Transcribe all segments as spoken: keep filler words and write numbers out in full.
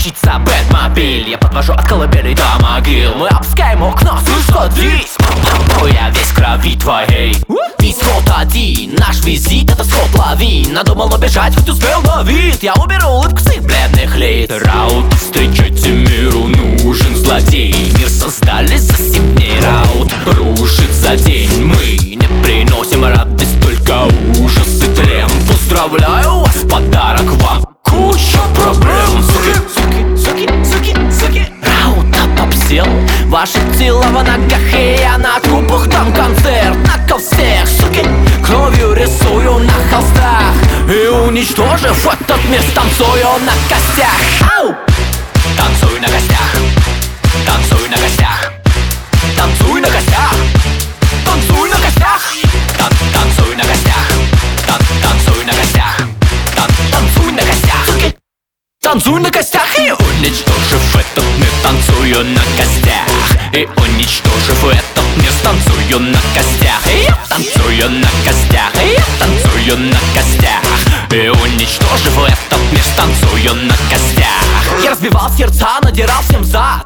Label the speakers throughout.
Speaker 1: мчится Бэтмобиль. Я подвожу от колыбели до могил. Мы опускаем окно, слышь, садись. Я весь в крови твоей. Исход один, наш визит это сход лавин. Надумал убежать, хоть успел на вид. Я уберу улыбку с их бледных лиц. Раут, встречайте миру нужен злодей. Мир создали за семь дней. Раут рушит за день. Мы не приносим радость, только ужас и тлен. Поздравляю вас, подарок вам куча проблем. Суки, суки, суки, суки, суки. Раут обсел ваши тела в ногах, и я на трупах дам концерт. Накол всех, суки, кровью рисую на холстах. И уничтожив этот мир, танцую на костях. Ау! Танцуй на костях, танцуй на костях, танцуй на костях, танцуй на костях, Тан танцуй на костях, Тан танцуй на костях, Тан танцуй на костях, суки. Танцуй на костях и уничтожив этот мир, танцую на костях. И уничтожив этот мир, танцую на костях. И я танцую на костях, и я танцую на костях. И уничтожив этот мир, танцую на костях. Я разбивал сердца, надирал всем зад.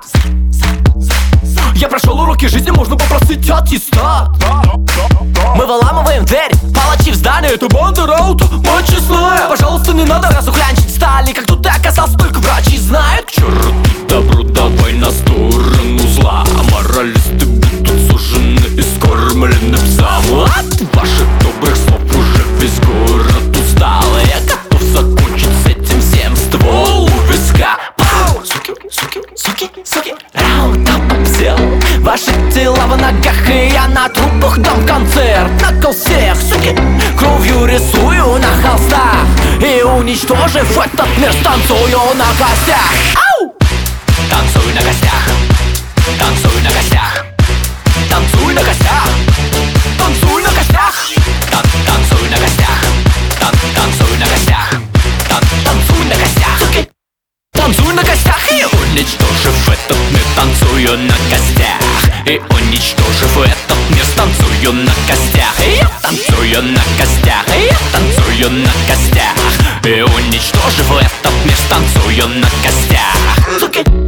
Speaker 1: Я прошел уроки жизни, можно попросить аттестат. Мы выламываем дверь, палачи в здании. Это банда Раута, мать честная. Пожалуйста, не надо разуклянчить стали. Как тут ты оказался, только врачи знают. К черту добру, давай на сторону зла. Моралисты будут сужены и скормлены псам. От ваших добрых слов уже весь город устал. Я готов закончить с этим всем. Ствол у виска. Пау! Суки, суки, суки, суки. Раута обсел ваши тела в ногах, и я на трупах дам концерт. Накол всех, суки, кровью рисую на холстах. И уничтожив этот мир, станцую на костях. Ау! Танцуй на костях, танцуй на костях, танцуй на костях, танцуй на костях, Тан танцуй на костях, Тан танцуй на костях, Тан танцуй на костях, суки. Танцуй на костях и уничтожив этот мир, танцую на костях. И уничтожив этот мир, станцую на костях. И я танцую на костях, и я танцую на костях. И уничтожив этот мир, станцую на костях, суки.